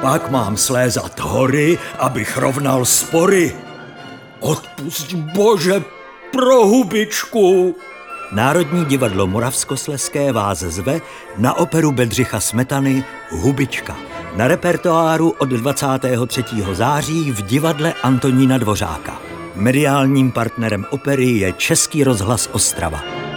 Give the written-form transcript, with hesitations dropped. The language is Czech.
Pak mám slézat hory, abych rovnal spory. Odpusť Bože pro hubičku. Národní divadlo Moravskoslezské vás zve na operu Bedřicha Smetany Hubička. Na repertoáru od 23. září v divadle Antonína Dvořáka. Mediálním partnerem opery je Český rozhlas Ostrava.